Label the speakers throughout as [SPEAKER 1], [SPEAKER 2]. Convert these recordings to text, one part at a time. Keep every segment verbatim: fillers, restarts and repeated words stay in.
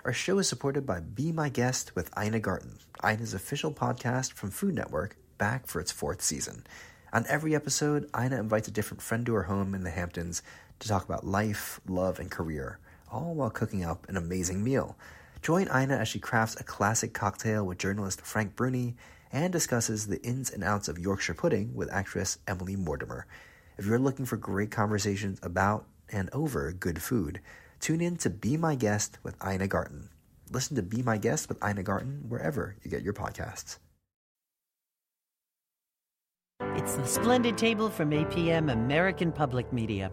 [SPEAKER 1] Our show is supported by Be My Guest with Ina Garten, Ina's official podcast from Food Network, back for its fourth season. On every episode, Ina invites a different friend to her home in the Hamptons to talk about life, love, and career, all while cooking up an amazing meal. Join Ina as she crafts a classic cocktail with journalist Frank Bruni and discusses the ins and outs of Yorkshire pudding with actress Emily Mortimer. If you're looking for great conversations about and over good food, tune in to Be My Guest with Ina Garten. Listen to Be My Guest with Ina Garten wherever you get your podcasts.
[SPEAKER 2] It's the Splendid Table from A P M American Public Media.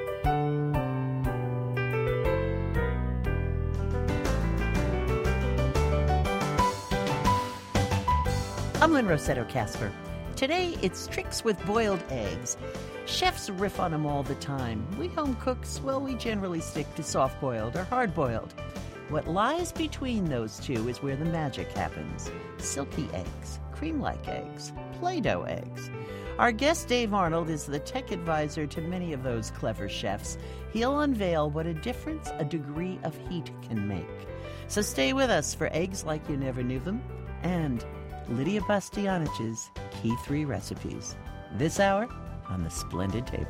[SPEAKER 2] I'm Lynn Rossetto Kasper. Today, it's tricks with boiled eggs. Chefs riff on them all the time. We home cooks, well, we generally stick to soft-boiled or hard-boiled. What lies between those two is where the magic happens. Silky eggs, cream-like eggs, Play-Doh eggs. Our guest, Dave Arnold, is the tech advisor to many of those clever chefs. He'll unveil what a difference a degree of heat can make. So stay with us for Eggs Like You Never Knew Them and Lydia Bastianich's Key Three Recipes. This hour on the Splendid Table.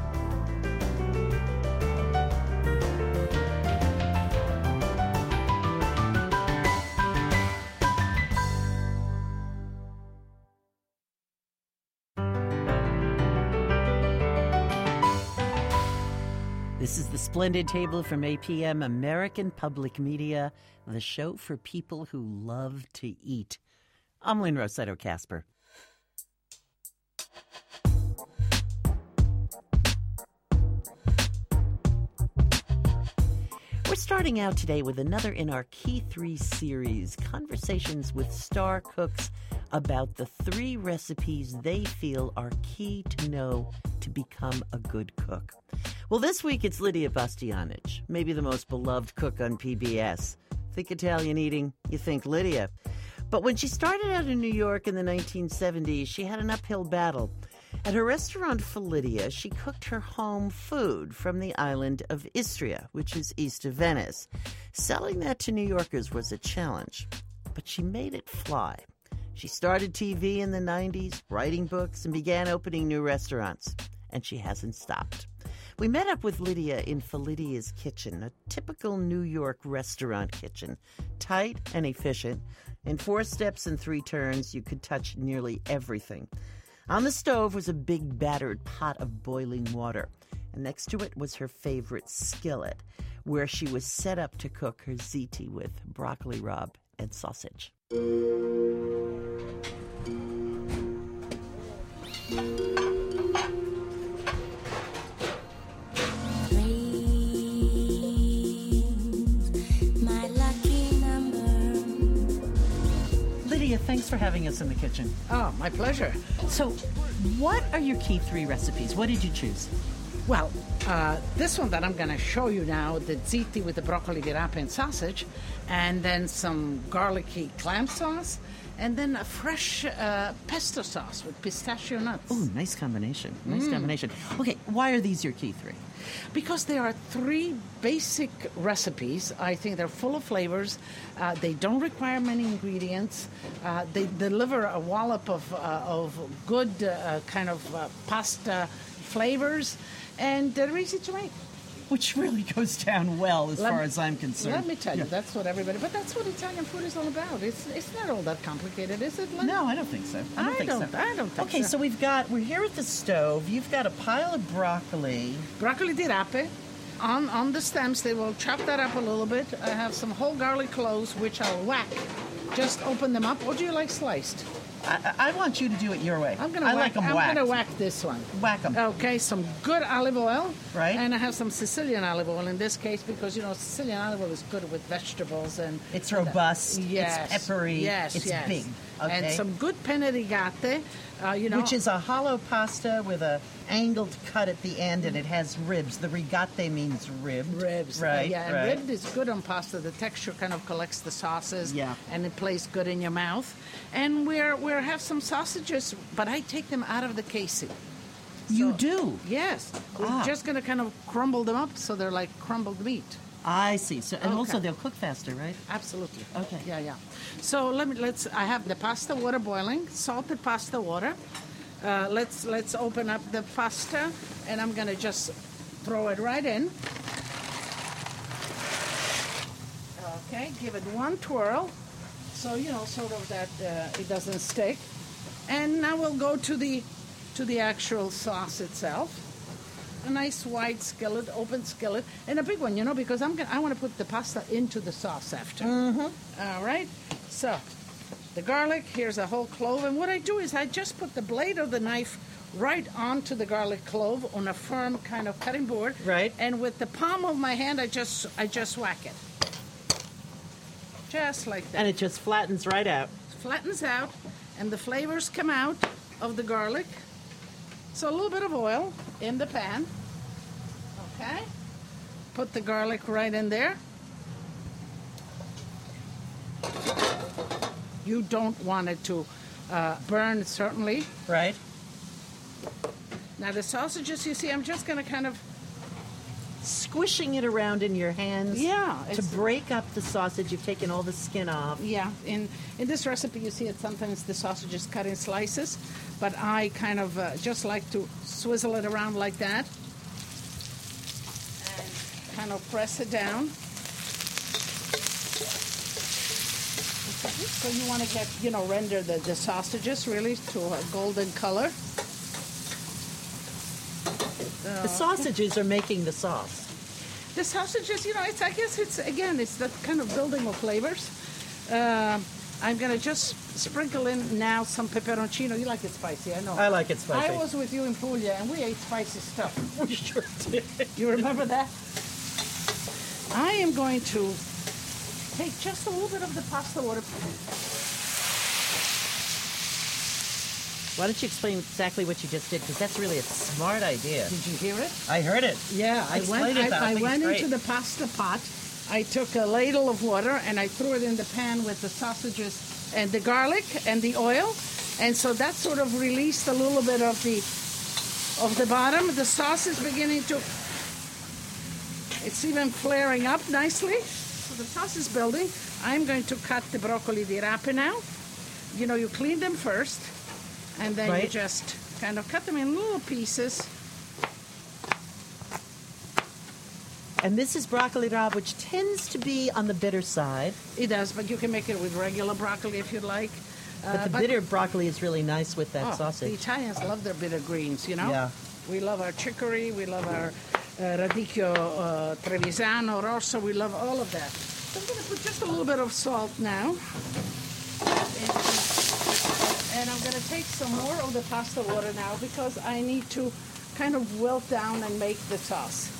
[SPEAKER 2] This is the Splendid Table from A P M American Public Media, the show for people who love to eat. I'm Lynn Rossetto Kasper. We're starting out today with another in our Key Three series, conversations with star cooks about the three recipes they feel are key to know to become a good cook. Well, this week it's Lydia Bastianich, maybe the most beloved cook on P B S. Think Italian eating, you think Lydia. But when she started out in New York in the nineteen seventies, she had an uphill battle. At her restaurant Felidia, she cooked her home food from the island of Istria, which is east of Venice. Selling that to New Yorkers was a challenge, but she made it fly. She started T V in the nineties, writing books, and began opening new restaurants. And she hasn't stopped. We met up with Lydia in Felidia's kitchen, a typical New York restaurant kitchen, tight and efficient. In four steps and three turns, you could touch nearly everything. On the stove was a big battered pot of boiling water, and next to it was her favorite skillet, where she was set up to cook her ziti with broccoli rabe and sausage. Thanks for having us in the kitchen.
[SPEAKER 3] Oh, my pleasure.
[SPEAKER 2] So, what are your key three recipes? What did you choose?
[SPEAKER 3] Well, uh, this one that I'm going to show you now, the ziti with the broccoli di rape and sausage, and then some garlicky clam sauce, and then a fresh uh, pesto sauce with pistachio nuts.
[SPEAKER 2] Oh, nice combination. Nice
[SPEAKER 3] Mm.
[SPEAKER 2] combination. Okay, why are these your key three?
[SPEAKER 3] Because there are three basic recipes. I think they're full of flavors. Uh, they don't require many ingredients. Uh, they deliver a wallop of, uh, of good uh, kind of uh, pasta flavors, and they're easy to make.
[SPEAKER 2] Which really goes down well as
[SPEAKER 3] Let
[SPEAKER 2] far
[SPEAKER 3] me-
[SPEAKER 2] as I'm concerned.
[SPEAKER 3] Let me tell
[SPEAKER 2] Yeah.
[SPEAKER 3] you, that's what everybody... But that's what Italian food is all about. It's it's not all that complicated, is it, Lynn?
[SPEAKER 2] No, I don't think so. I don't
[SPEAKER 3] I
[SPEAKER 2] think
[SPEAKER 3] don't-
[SPEAKER 2] so.
[SPEAKER 3] I don't think
[SPEAKER 2] okay,
[SPEAKER 3] so.
[SPEAKER 2] so we've got, we're here at the stove. You've got a pile of broccoli.
[SPEAKER 3] Broccoli di rape. On, on the stems, they will chop that up a little bit. I have some whole garlic cloves, which I'll whack. Just open them up. Or do you like sliced?
[SPEAKER 2] I, I want you to do it your way.
[SPEAKER 3] I'm gonna
[SPEAKER 2] I
[SPEAKER 3] whack,
[SPEAKER 2] like them
[SPEAKER 3] I'm
[SPEAKER 2] whacked.
[SPEAKER 3] gonna whack this one.
[SPEAKER 2] Whack them.
[SPEAKER 3] Okay, some good olive oil.
[SPEAKER 2] Right.
[SPEAKER 3] And I have some Sicilian olive oil in this case because, you know, Sicilian olive oil is good with vegetables and...
[SPEAKER 2] It's robust.
[SPEAKER 3] Yes.
[SPEAKER 2] It's peppery.
[SPEAKER 3] Yes,
[SPEAKER 2] It's
[SPEAKER 3] yes.
[SPEAKER 2] big. Okay.
[SPEAKER 3] And some good penne rigate, uh, you know...
[SPEAKER 2] Which is a hollow pasta with a angled cut at the end, and it has ribs. The rigate means ribbed.
[SPEAKER 3] Ribs.
[SPEAKER 2] Right,
[SPEAKER 3] Uh, yeah, and
[SPEAKER 2] right.
[SPEAKER 3] ribbed is good on pasta. The texture kind of collects the sauces.
[SPEAKER 2] Yeah.
[SPEAKER 3] And it plays good in your mouth. And we're we have some sausages, but I take them out of the casing.
[SPEAKER 2] You
[SPEAKER 3] So-
[SPEAKER 2] do?
[SPEAKER 3] Yes. We're
[SPEAKER 2] Ah.
[SPEAKER 3] just going to kind of crumble them up so they're like crumbled meat.
[SPEAKER 2] I see. So, and
[SPEAKER 3] Okay.
[SPEAKER 2] also they'll cook faster, right?
[SPEAKER 3] Absolutely.
[SPEAKER 2] Okay.
[SPEAKER 3] Yeah, yeah. So let me let's. I have the pasta water boiling, salted pasta water. Uh, let's let's open up the pasta, and I'm gonna just throw it right in. Okay, give it one twirl, so you know, sort of that uh, it doesn't stick. And now we'll go to the to the actual sauce itself. A nice wide skillet, open skillet, and a big one, you know, because I'm gonna I want to put the pasta into the sauce after. Mm-hmm. All right. So the garlic. Here's a whole clove, and what I do is I just put the blade of the knife right onto the garlic clove on a firm kind of cutting board.
[SPEAKER 2] Right.
[SPEAKER 3] And with the palm of my hand, I just I just whack it, just like that.
[SPEAKER 2] And it just flattens right out.
[SPEAKER 3] Flattens out, and the flavors come out of the garlic. So a little bit of oil in the pan. Okay. Put the garlic right in there. You don't want it to uh, burn, certainly.
[SPEAKER 2] Right.
[SPEAKER 3] Now the sausages, you see, I'm just going to kind of...
[SPEAKER 2] Squishing it around in your hands.
[SPEAKER 3] Yeah,
[SPEAKER 2] To
[SPEAKER 3] it's-
[SPEAKER 2] break up the sausage, you've taken all the skin off.
[SPEAKER 3] Yeah, in, in this recipe, you see it sometimes the sausage is cut in slices, but I kind of uh, just like to swizzle it around like that and kind of press it down. So you want to get, you know, render the, the sausages really to a golden color.
[SPEAKER 2] The sausages are making the sauce.
[SPEAKER 3] The sausages, you know, it's I guess it's, again, it's that kind of building of flavors. Uh, I'm going to just sprinkle in now some peperoncino. You like it spicy, I know.
[SPEAKER 2] I like it spicy.
[SPEAKER 3] I was with you in Puglia, and we ate spicy stuff.
[SPEAKER 2] We sure did.
[SPEAKER 3] You remember that? I am going to take just a little bit of the pasta water.
[SPEAKER 2] Why don't you explain exactly what you just did? Because that's really a smart idea.
[SPEAKER 3] Did you hear it?
[SPEAKER 2] I heard it.
[SPEAKER 3] Yeah, I
[SPEAKER 2] Explain
[SPEAKER 3] went,
[SPEAKER 2] it, though. I
[SPEAKER 3] I, I
[SPEAKER 2] think
[SPEAKER 3] went
[SPEAKER 2] it's
[SPEAKER 3] into
[SPEAKER 2] great.
[SPEAKER 3] the pasta pot. I took a ladle of water and I threw it in the pan with the sausages and the garlic and the oil. And so that sort of released a little bit of the of the bottom. The sauce is beginning to, it's even flaring up nicely. So the sauce is building. I'm going to cut the broccoli di rape now. You know, you clean them first, and then you
[SPEAKER 2] Right.
[SPEAKER 3] just kind of cut them in little pieces.
[SPEAKER 2] And this is broccoli rabe, which tends to be on the bitter side.
[SPEAKER 3] It does, but you can make it with regular broccoli if you'd like. Uh,
[SPEAKER 2] But the bitter broccoli is really nice with that
[SPEAKER 3] oh, The
[SPEAKER 2] sausage.
[SPEAKER 3] Italians love their bitter greens, you know?
[SPEAKER 2] Yeah.
[SPEAKER 3] We love our chicory, we love our uh, radicchio uh, trevisano, rosso, we love all of that. So I'm going to put just a little bit of salt now. And I'm going to take some more of the pasta water now because I need to kind of wilt down and make the sauce.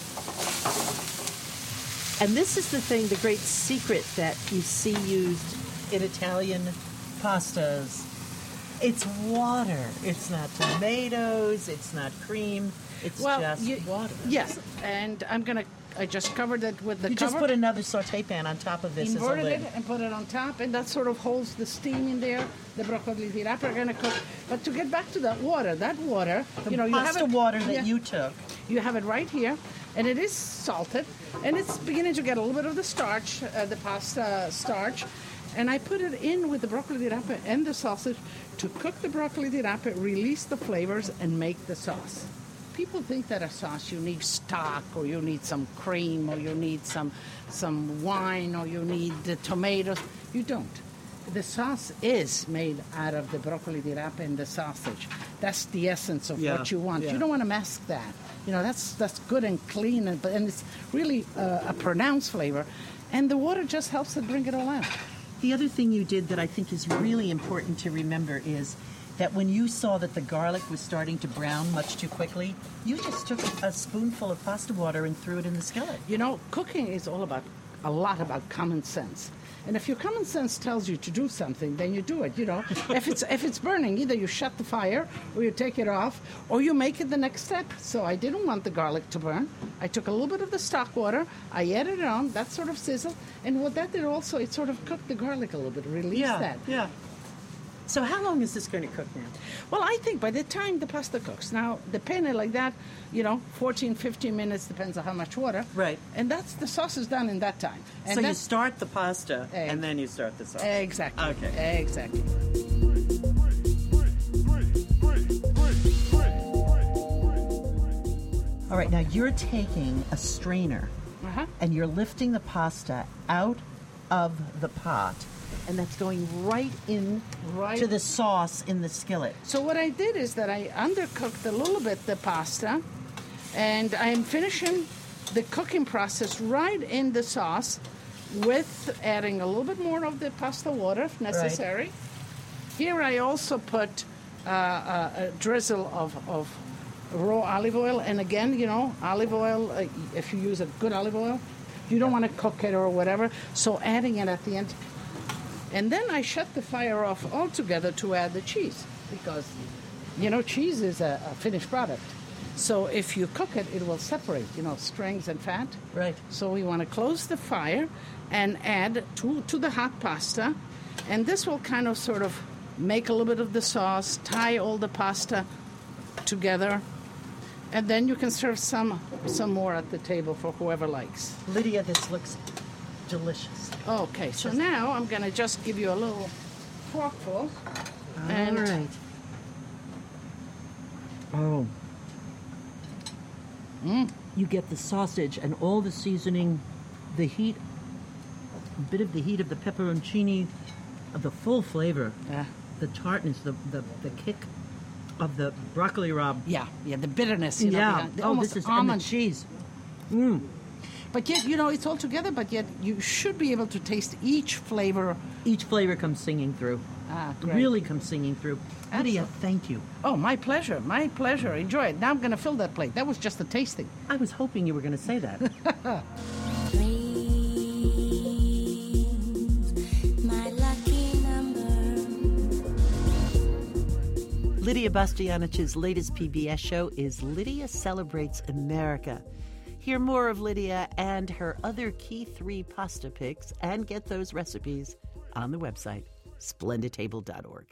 [SPEAKER 2] And this is the thing, the great secret that you see used in Italian pastas. It's water. It's not tomatoes. It's not cream. It's
[SPEAKER 3] Well,
[SPEAKER 2] just
[SPEAKER 3] you-
[SPEAKER 2] water.
[SPEAKER 3] Yes, and I'm going to, I just covered it with the
[SPEAKER 2] You
[SPEAKER 3] cover.
[SPEAKER 2] just put another saute pan on top of this as a
[SPEAKER 3] Inverted
[SPEAKER 2] lid.
[SPEAKER 3] it and put it on top, and that sort of holds the steam in there. The broccoli di rape are going to cook. But to get back to that water, that water,
[SPEAKER 2] The
[SPEAKER 3] you know, you have
[SPEAKER 2] pasta
[SPEAKER 3] it,
[SPEAKER 2] water that
[SPEAKER 3] yeah,
[SPEAKER 2] you took.
[SPEAKER 3] you have it right here, and it is salted, and it's beginning to get a little bit of the starch, uh, the pasta starch. And I put it in with the broccoli di rape and the sausage to cook the broccoli di rape, release the flavors, and make the sauce. People think that a sauce you need stock, or you need some cream, or you need some some wine, or you need the tomatoes. You don't. The sauce is made out of the broccoli di rape and the sausage. That's the essence of
[SPEAKER 2] Yeah,
[SPEAKER 3] what you want.
[SPEAKER 2] yeah.
[SPEAKER 3] You don't want to mask that. You know, that's that's good and clean, and, and it's really uh, a pronounced flavor. And the water just helps to bring it all out.
[SPEAKER 2] The other thing you did that I think is really important to remember is that when you saw that the garlic was starting to brown much too quickly, you just took a spoonful of pasta water and threw it in the skillet.
[SPEAKER 3] You know, cooking is all about a lot about common sense. And if your common sense tells you to do something, then you do it. You know, if it's if it's burning, either you shut the fire, or you take it off, or you make it the next step. So I didn't want the garlic to burn. I took a little bit of the stock water, I added it on, that sort of sizzled, and what that did also, it sort of cooked the garlic a little bit, released that.
[SPEAKER 2] yeah. So how long is this going to cook now?
[SPEAKER 3] Well, I think by the time the pasta cooks, now the penne like that, you know, fourteen, fifteen minutes, depends on how much water.
[SPEAKER 2] Right.
[SPEAKER 3] And that's the sauce is done in that time. And
[SPEAKER 2] so you
[SPEAKER 3] that's-
[SPEAKER 2] start the pasta
[SPEAKER 3] Egg.
[SPEAKER 2] and then you start the sauce.
[SPEAKER 3] Exactly.
[SPEAKER 2] Okay.
[SPEAKER 3] Exactly.
[SPEAKER 2] All right, now you're taking a strainer
[SPEAKER 3] Uh-huh.
[SPEAKER 2] and you're lifting the pasta out of the pot, and that's going right in
[SPEAKER 3] Right.
[SPEAKER 2] to the sauce in the skillet.
[SPEAKER 3] So what I did is that I undercooked a little bit the pasta, and I'm finishing the cooking process right in the sauce with adding a little bit more of the pasta water if necessary. Here I also put uh, a, a drizzle of, of raw olive oil, and again, you know, olive oil, uh, if you use a good olive oil, you don't want to cook it or whatever, so adding it at the end. And then I shut the fire off altogether to add the cheese because, you know, cheese is a, a finished product. So if you cook it, it will separate, you know, strings and fat.
[SPEAKER 2] Right.
[SPEAKER 3] So we want to close the fire and add to, to the hot pasta. And this will kind of sort of make a little bit of the sauce, tie all the pasta together. And then you can serve some some more at the table for whoever likes.
[SPEAKER 2] Lydia, this looks delicious.
[SPEAKER 3] Okay, so now I'm going to just give you a little forkful. And
[SPEAKER 2] All right. Oh.
[SPEAKER 3] Mm.
[SPEAKER 2] You get the sausage and all the seasoning, the heat, a bit of the heat of the pepperoncini, of the full flavor,
[SPEAKER 3] Yeah.
[SPEAKER 2] the tartness, the, the, the kick of the broccoli rabe.
[SPEAKER 3] Yeah, yeah, the bitterness, you know,
[SPEAKER 2] yeah.
[SPEAKER 3] behind- the
[SPEAKER 2] Oh,
[SPEAKER 3] almost
[SPEAKER 2] this is and the
[SPEAKER 3] almond.
[SPEAKER 2] cheese.
[SPEAKER 3] But yet, you know, it's all together, but yet you should be able to taste each flavor.
[SPEAKER 2] Each flavor comes singing through.
[SPEAKER 3] Ah, great.
[SPEAKER 2] Really comes singing through. Lydia,
[SPEAKER 3] Absolutely.
[SPEAKER 2] thank you.
[SPEAKER 3] Oh, my pleasure, my pleasure. Enjoy it. Now I'm going to fill that plate. That was just a tasting.
[SPEAKER 2] I was hoping you were going to say that.
[SPEAKER 4] My lucky number.
[SPEAKER 2] Lydia Bastianich's latest P B S show is Lydia Celebrates America. Hear more of Lydia and her other key three pasta picks and get those recipes on the website, splendid table dot org.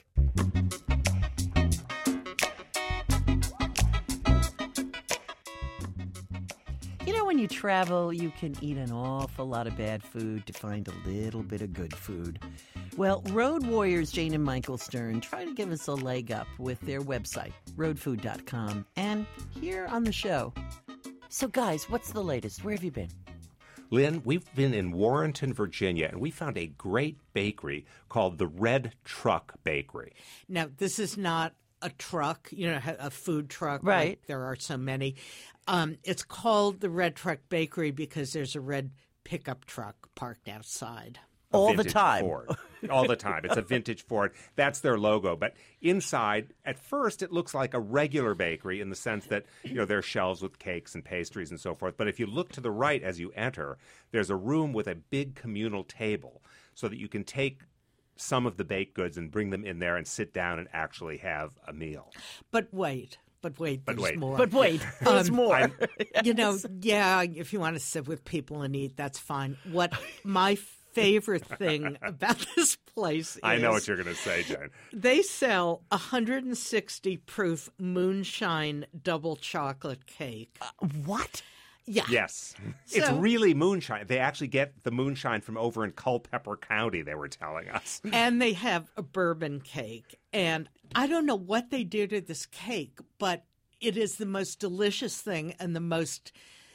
[SPEAKER 2] You know, when you travel, you can eat an awful lot of bad food to find a little bit of good food. Well, Road Warriors Jane and Michael Stern try to give us a leg up with their website, road food dot com, and here on the show. So, guys, what's the latest? Where have you been?
[SPEAKER 5] Lynn, we've been in Warrenton, Virginia, and we found a great bakery called the Red Truck Bakery.
[SPEAKER 6] Now, this is not a truck, you know, a food truck.
[SPEAKER 2] Right.
[SPEAKER 6] Like there are so many. Um, it's called the Red Truck Bakery because there's a red pickup truck parked outside.
[SPEAKER 5] A
[SPEAKER 2] All the
[SPEAKER 5] vintage
[SPEAKER 2] time.
[SPEAKER 5] Ford. All the time. It's a vintage Ford. That's their logo. But inside, at first, it looks like a regular bakery in the sense that, you know, there are shelves with cakes and pastries and so forth. But if you look to the right as you enter, there's a room with a big communal table so that you can take some of the baked goods and bring them in there and sit down and actually have a meal.
[SPEAKER 6] But wait, but wait,
[SPEAKER 5] But
[SPEAKER 6] there's
[SPEAKER 5] wait.
[SPEAKER 6] more.
[SPEAKER 2] But wait, there's
[SPEAKER 6] Um,
[SPEAKER 2] more.
[SPEAKER 5] I'm-
[SPEAKER 6] You know, yeah, if you want to sit with people and eat, that's fine. What my favorite thing about this place is
[SPEAKER 5] I know what you're going to say, Jen.
[SPEAKER 6] they sell one hundred sixty proof moonshine double chocolate cake.
[SPEAKER 2] What?
[SPEAKER 6] Yeah.
[SPEAKER 5] Yes. It's
[SPEAKER 6] So-
[SPEAKER 5] really moonshine. They actually get the moonshine from over in Culpeper County, they were telling us.
[SPEAKER 6] And they have a bourbon cake. And I don't know what they do to this cake, but it is the most delicious thing and the most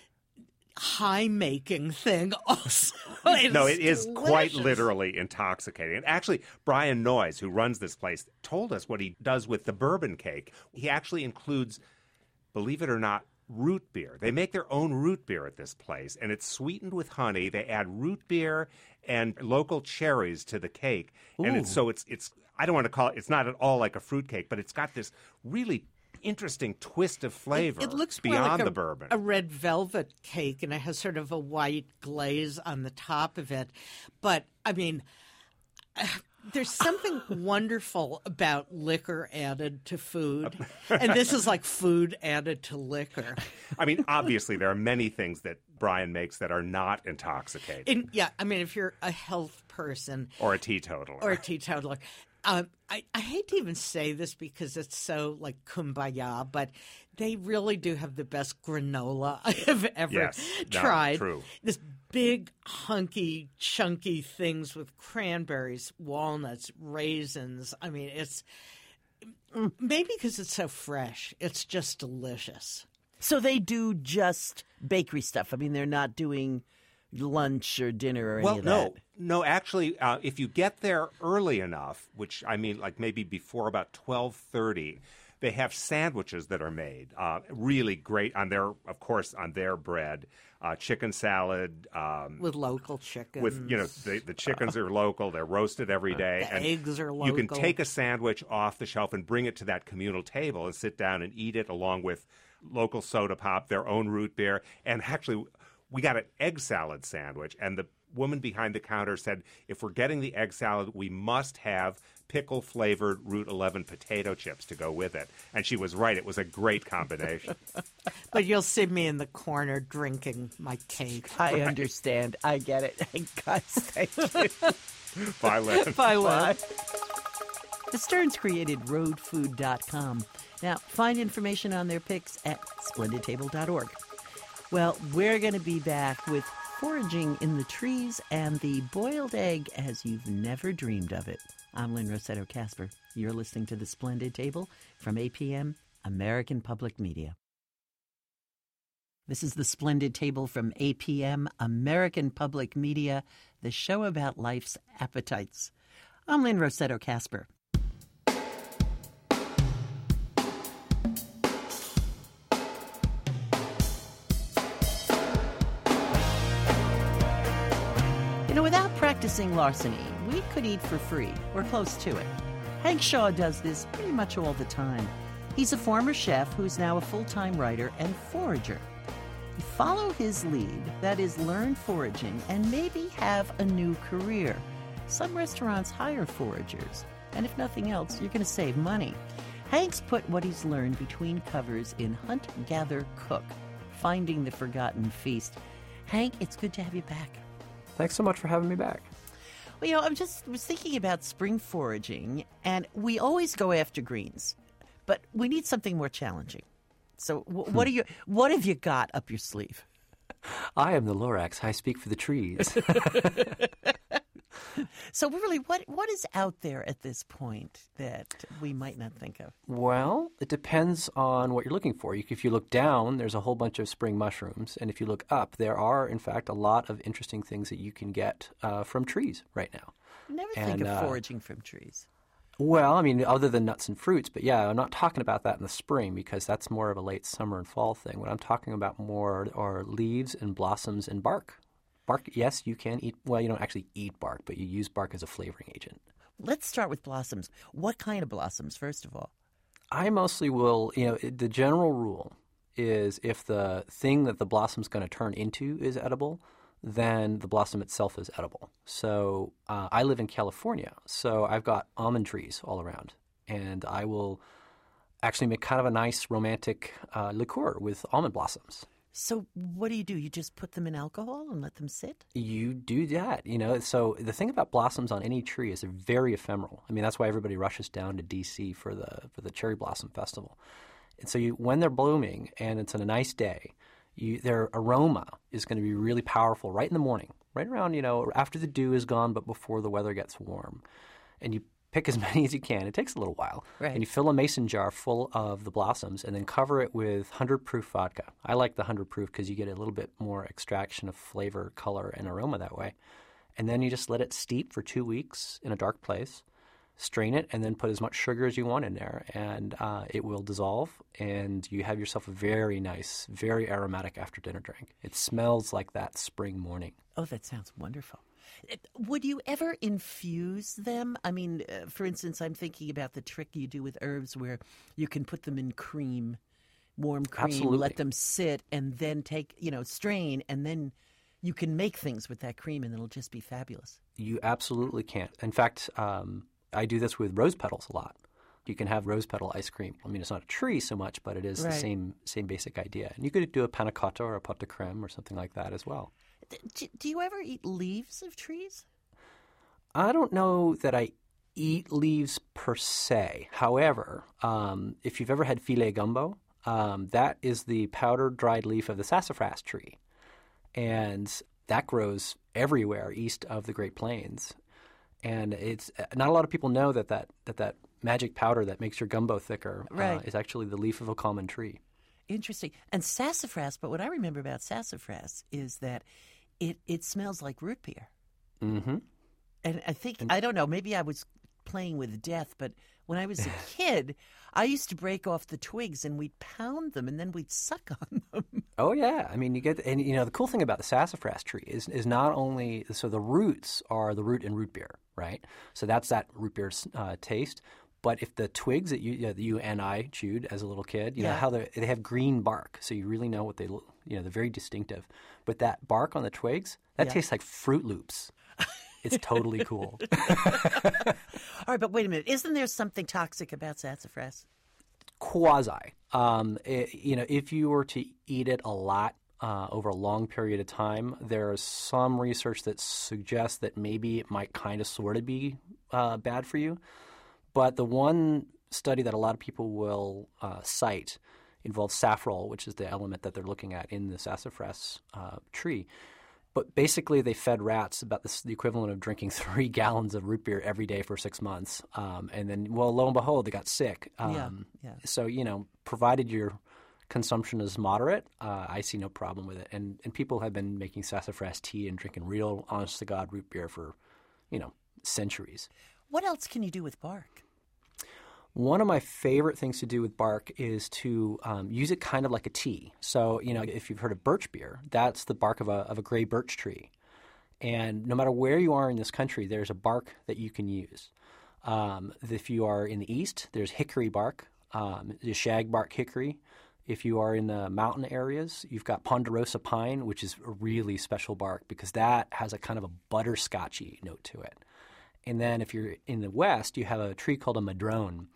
[SPEAKER 6] high-making thing also.
[SPEAKER 5] No,
[SPEAKER 6] It's
[SPEAKER 5] it is quite
[SPEAKER 6] delicious.
[SPEAKER 5] literally intoxicating. And actually, Brian Noyes, who runs this place, told us what he does with the bourbon cake. He actually includes, believe it or not, root beer. They make their own root beer at this place, and it's sweetened with honey. They add root beer and local cherries to the cake. And it's so it's it's I don't want to call it, it's not at all like a fruit cake, but it's got this really interesting twist of flavor
[SPEAKER 6] It looks more
[SPEAKER 5] beyond
[SPEAKER 6] like a,
[SPEAKER 5] the bourbon.
[SPEAKER 6] a red velvet cake, and it has sort of a white glaze on the top of it. But, I mean, there's something wonderful about liquor added to food. And this is like food added to liquor.
[SPEAKER 5] I mean, obviously, there are many things that Brian makes that are not intoxicating.
[SPEAKER 6] In, yeah, I mean, if you're a health person
[SPEAKER 5] or a teetotaler.
[SPEAKER 6] or a teetotaler, Um, I, I hate to even say this because it's so like kumbaya, but they really do have the best granola I have ever
[SPEAKER 5] Yes, no,
[SPEAKER 6] tried.
[SPEAKER 5] true.
[SPEAKER 6] This big, hunky, chunky things with cranberries, walnuts, raisins. I mean, it's maybe because it's so fresh. It's just delicious.
[SPEAKER 2] So they do just bakery stuff. I mean, they're not doing lunch or dinner or
[SPEAKER 5] Well,
[SPEAKER 2] any of
[SPEAKER 5] no,
[SPEAKER 2] that.
[SPEAKER 5] no. Actually, uh, if you get there early enough, which I mean, like maybe before about twelve thirty, they have sandwiches that are made. Uh, really great on their, of course, on their bread. Uh, chicken salad um,
[SPEAKER 6] With local chickens.
[SPEAKER 5] with you know the, the chickens are local. They're roasted every day.
[SPEAKER 6] The
[SPEAKER 5] and
[SPEAKER 6] eggs are
[SPEAKER 5] You can
[SPEAKER 6] local.
[SPEAKER 5] take a sandwich off the shelf and bring it to that communal table and sit down and eat it along with local soda pop, their own root beer, and actually. We got an egg salad sandwich, and the woman behind the counter said, if we're getting the egg salad, we must have pickle-flavored Route eleven potato chips to go with it. And she was right. It was a great combination.
[SPEAKER 6] But you'll see me in the corner drinking my cake.
[SPEAKER 2] I understand. I get it. Guys, thank you.
[SPEAKER 5] Bye, Lynn.
[SPEAKER 6] Bye, Lynn.
[SPEAKER 2] Bye. The Stearns created road food dot com. Now, find information on their picks at splendid table dot org. Well, we're going to be back with foraging in the trees and the boiled egg as you've never dreamed of it. I'm Lynn Rossetto Kasper. You're listening to The Splendid Table from A P M, American Public Media. This is The Splendid Table from A P M, American Public Media, the show about life's appetites. I'm Lynn Rossetto Kasper. You know, without practicing larceny, we could eat for free, or close to it. Hank Shaw does this pretty much all the time. He's a former chef who's now a full-time writer and forager. Follow his lead, that is, learn foraging, and maybe have a new career. Some restaurants hire foragers, and if nothing else, you're going to save money. Hank's put what he's learned between covers in Hunt, Gather, Cook, Finding the Forgotten Feast. Hank, it's good to have you back.
[SPEAKER 7] Thanks so much for having me back.
[SPEAKER 2] Well, you know, I'm just was thinking about spring foraging, and we always go after greens, but we need something more challenging. So, w-
[SPEAKER 7] Hmm.
[SPEAKER 2] what are you? What have you got up your sleeve?
[SPEAKER 7] I am the Lorax. I speak for the trees.
[SPEAKER 2] So, really, what what is out there at this point that we might not think of?
[SPEAKER 7] Well, it depends on what you're looking for. You, if you look down, there's a whole bunch of spring mushrooms. And if you look up, there are, in fact, a lot of interesting things that you can get uh, from trees right now.
[SPEAKER 2] Never
[SPEAKER 7] And,
[SPEAKER 2] think of
[SPEAKER 7] uh,
[SPEAKER 2] foraging from trees.
[SPEAKER 7] Well, I mean, other than nuts and fruits. But yeah, I'm not talking about that in the spring because that's more of a late summer and fall thing. What I'm talking about more are leaves and blossoms and bark. Bark, yes, you can eat. Well, you don't actually eat bark, but you use bark as a flavoring agent.
[SPEAKER 2] Let's start with blossoms. What kind of blossoms, first of all?
[SPEAKER 7] I mostly will, you know, the general rule is if the thing that the blossom's going to turn into is edible, then the blossom itself is edible. So uh, I live in California, so I've got almond trees all around, and I will actually make kind of a nice romantic uh, liqueur with almond blossoms.
[SPEAKER 2] So, what do you do? You just put them in alcohol and let them sit?
[SPEAKER 7] You do that, you know. So the thing about blossoms on any tree is they're very ephemeral. I mean, that's why everybody rushes down to D C for the for the Cherry Blossom Festival. And so you, when they're blooming and it's on a nice day, you, their aroma is going to be really powerful right in the morning, right around, you know, after the dew is gone, but before the weather gets warm. And you pick as many as you can. It takes a little while.
[SPEAKER 2] Right.
[SPEAKER 7] And you fill a mason jar full of the blossoms and then cover it with one hundred proof vodka. I like the one hundred proof because you get a little bit more extraction of flavor, color, and aroma that way. And then you just let it steep for two weeks in a dark place, strain it, and then put as much sugar as you want in there. And uh, it will dissolve, and you have yourself a very nice, very aromatic after-dinner drink. It smells like that spring morning.
[SPEAKER 2] Oh, that sounds wonderful. Would you ever infuse them? I mean, uh, for instance, I'm thinking about the trick you do with herbs where you can put them in cream, warm cream,
[SPEAKER 7] Absolutely.
[SPEAKER 2] let them sit, and then take, you know, strain, and then you can make things with that cream, and it'll just be fabulous.
[SPEAKER 7] You absolutely can't. In fact, um, I do this with rose petals a lot. You can have rose petal ice cream. I mean, it's not a tree so much, but it is
[SPEAKER 2] Right.
[SPEAKER 7] the same same basic idea. And you could do a panna cotta or a pot de creme or something like that as well.
[SPEAKER 2] D- Do you ever eat leaves of trees?
[SPEAKER 7] I don't know that I eat leaves per se. However, um, if you've ever had filet gumbo, um, that is the powdered dried leaf of the sassafras tree. And that grows everywhere east of the Great Plains. And it's not a lot of people know that that, that, that magic powder that makes your gumbo thicker
[SPEAKER 2] Right.
[SPEAKER 7] uh, is actually the leaf of a common tree.
[SPEAKER 2] Interesting. And sassafras, but what I remember about sassafras is that it, it smells like root beer.
[SPEAKER 7] Mm-hmm.
[SPEAKER 2] And I think, I don't know, maybe I was playing with death, but when I was a kid, I used to break off the twigs and we'd pound them and then we'd suck on them.
[SPEAKER 7] Oh yeah, I mean you get, and you know the cool thing about the sassafras tree is is not only so the roots are the root in root beer, right? So that's that root beer uh, taste. But if the twigs that you you, know, that you and I chewed as a little kid, you
[SPEAKER 2] Yeah.
[SPEAKER 7] know how they they have green bark, so you really know what they look, you know they're very distinctive. But that bark on the twigs that
[SPEAKER 2] Yeah.
[SPEAKER 7] tastes like Fruit Loops. It's totally cool.
[SPEAKER 2] All right, but wait a minute. Isn't there something toxic about sassafras?
[SPEAKER 7] Quasi. Um, it, you know, if you were to eat it a lot uh, over a long period of time, there's some research that suggests that maybe it might kind of sort of be uh, bad for you. But the one study that a lot of people will uh, cite involves safrole, which is the element that they're looking at in the sassafras uh, tree. But basically, they fed rats about this, the equivalent of drinking three gallons of root beer every day for six months. Um, and then, well, lo and behold, they got sick. Um,
[SPEAKER 2] Yeah, yeah.
[SPEAKER 7] So, you know, provided your consumption is moderate, uh, I see no problem with it. And and people have been making sassafras tea and drinking real, honest-to-God root beer for, you know, centuries.
[SPEAKER 2] What else can you do with bark?
[SPEAKER 7] One of my favorite things to do with bark is to um, use it kind of like a tea. So, you know, if you've heard of birch beer, that's the bark of a of a gray birch tree. And no matter where you are in this country, there's a bark that you can use. Um, if you are in the east, there's hickory bark, um, the shagbark hickory. If you are in the mountain areas, you've got ponderosa pine, which is a really special bark because that has a kind of a butterscotchy note to it. And then if you're in the west, you have a tree called a madrone.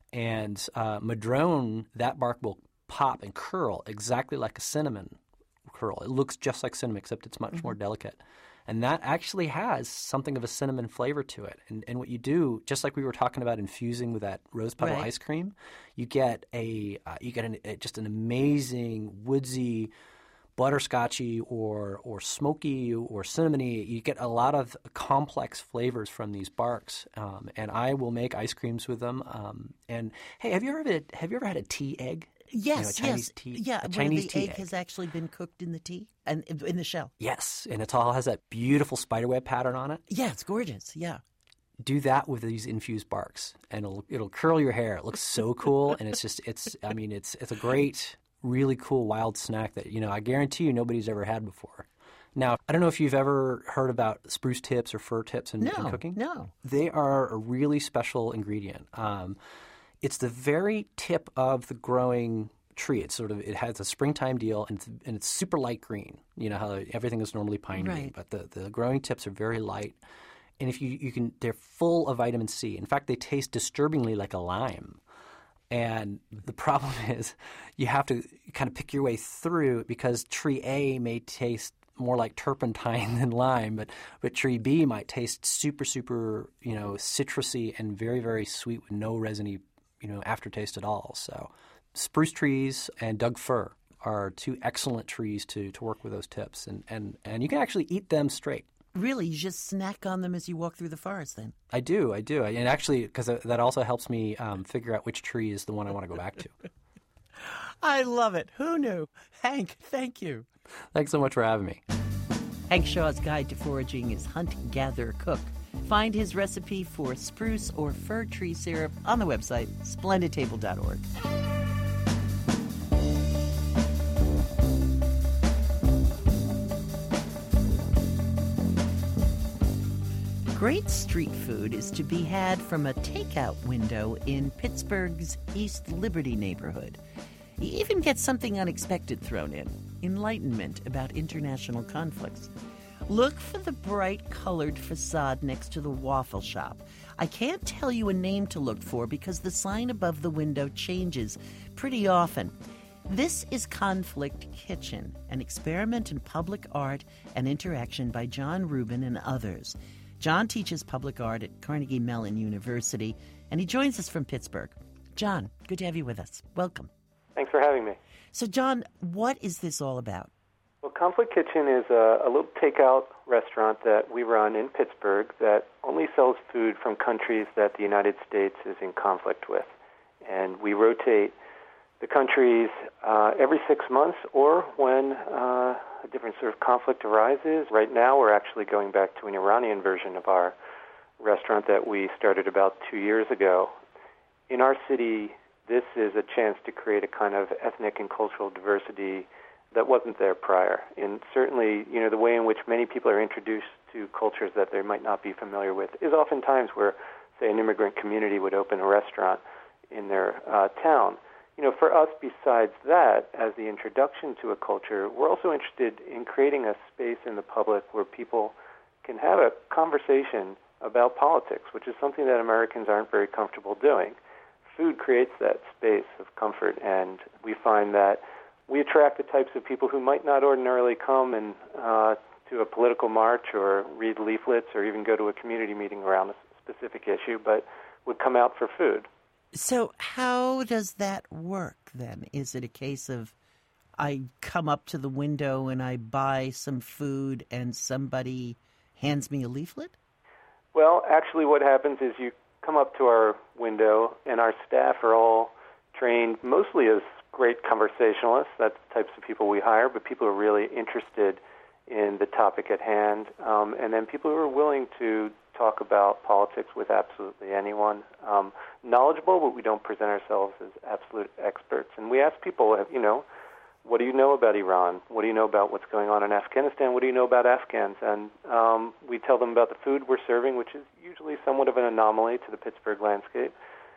[SPEAKER 7] And uh, madrone, that bark will pop and curl exactly like a cinnamon curl. It looks just like cinnamon, except it's much mm-hmm. more delicate. And that actually has something of a cinnamon flavor to it. And, and what you do, just like we were talking about infusing with that rose petal
[SPEAKER 2] Right.
[SPEAKER 7] ice cream, you get a uh, you get an, a, just an amazing woodsy, butterscotchy or or smoky or cinnamony. You get a lot of complex flavors from these barks, um, and I will make ice creams with them. Um, and hey, have you ever had a, have you ever had a tea egg?
[SPEAKER 2] Yes,
[SPEAKER 7] You know, a Chinese
[SPEAKER 2] yes.
[SPEAKER 7] tea,
[SPEAKER 2] yeah,
[SPEAKER 7] a
[SPEAKER 2] where
[SPEAKER 7] Chinese
[SPEAKER 2] the
[SPEAKER 7] tea
[SPEAKER 2] egg,
[SPEAKER 7] egg.
[SPEAKER 2] has actually been cooked in the tea and in the shell.
[SPEAKER 7] Yes, and it all has that beautiful spiderweb pattern on it.
[SPEAKER 2] Yeah, it's gorgeous. Yeah.
[SPEAKER 7] Do that with these infused barks, and it'll it'll curl your hair. It looks so cool, and it's just it's I mean it's it's a great, really cool wild snack that you know I guarantee you nobody's ever had before. Now I don't know if you've ever heard about spruce tips or fir tips in,
[SPEAKER 2] No,
[SPEAKER 7] in cooking.
[SPEAKER 2] no.
[SPEAKER 7] They are a really special ingredient. Um, it's the very tip of the growing tree. It's sort of it has a springtime deal, and it's, and it's super light green. You know how everything is normally pine green,
[SPEAKER 2] Right.
[SPEAKER 7] but the the growing tips are very light. And if you, you can, they're full of vitamin C. In fact, they taste disturbingly like a lime. And the problem is you have to kind of pick your way through it because tree A may taste more like turpentine than lime, but, but tree B might taste super, super, you know, citrusy and very, very sweet with no resiny, you know, aftertaste at all. So spruce trees and Doug fir are two excellent trees to, to work with those tips. And, and, and you can actually eat them straight.
[SPEAKER 2] Really, you just snack on them as you walk through the forest then?
[SPEAKER 7] I do, I do. And actually, because that also helps me um, figure out which tree is the one I want to go back to.
[SPEAKER 2] I love it. Who knew? Hank, thank you.
[SPEAKER 7] Thanks so much for having me.
[SPEAKER 2] Hank Shaw's guide to foraging is Hunt, Gather, Cook. Find his recipe for spruce or fir tree syrup on the website splendid table dot org. Great street food is to be had from a takeout window in Pittsburgh's East Liberty neighborhood. You even get something unexpected thrown in, enlightenment about international conflicts. Look for the bright-colored facade next to the waffle shop. I can't tell you a name to look for because the sign above the window changes pretty often. This is Conflict Kitchen, an experiment in public art and interaction by John Rubin and others. John teaches public art at Carnegie Mellon University, and he joins us from Pittsburgh. John, good to have you with us. Welcome.
[SPEAKER 8] Thanks for having me.
[SPEAKER 2] So, John, what is this all about?
[SPEAKER 8] Well, Conflict Kitchen is a, a little takeout restaurant that we run in Pittsburgh that only sells food from countries that the United States is in conflict with. And we rotate the countries uh, every six months or when uh, a different sort of conflict arises. Right now, we're actually going back to an Iranian version of our restaurant that we started about two years ago. In our city, this is a chance to create a kind of ethnic and cultural diversity that wasn't there prior. And certainly, you know, the way in which many people are introduced to cultures that they might not be familiar with is oftentimes where, say, an immigrant community would open a restaurant in their uh, town. You know, for us, besides that, as the introduction to a culture, we're also interested in creating a space in the public where people can have a conversation about politics, which is something that Americans aren't very comfortable doing. Food creates that space of comfort, and we find that we attract the types of people who might not ordinarily come and uh, to a political march or read leaflets or even go to a community meeting around a specific issue, but would come out for food.
[SPEAKER 2] So how does that work, then? Is it a case of I come up to the window and I buy some food and somebody hands me a leaflet?
[SPEAKER 8] Well, actually what happens is you come up to our window, and our staff are all trained mostly as great conversationalists. That's the types of people we hire, but people who are really interested in the topic at hand, um, and then people who are willing to talk about politics with absolutely anyone. Um, knowledgeable, but we don't present ourselves as absolute experts. And we ask people, you know, what do you know about Iran? What do you know about what's going on in Afghanistan? What do you know about Afghans? And um, we tell them about the food we're serving, which is usually somewhat of an anomaly to the Pittsburgh landscape.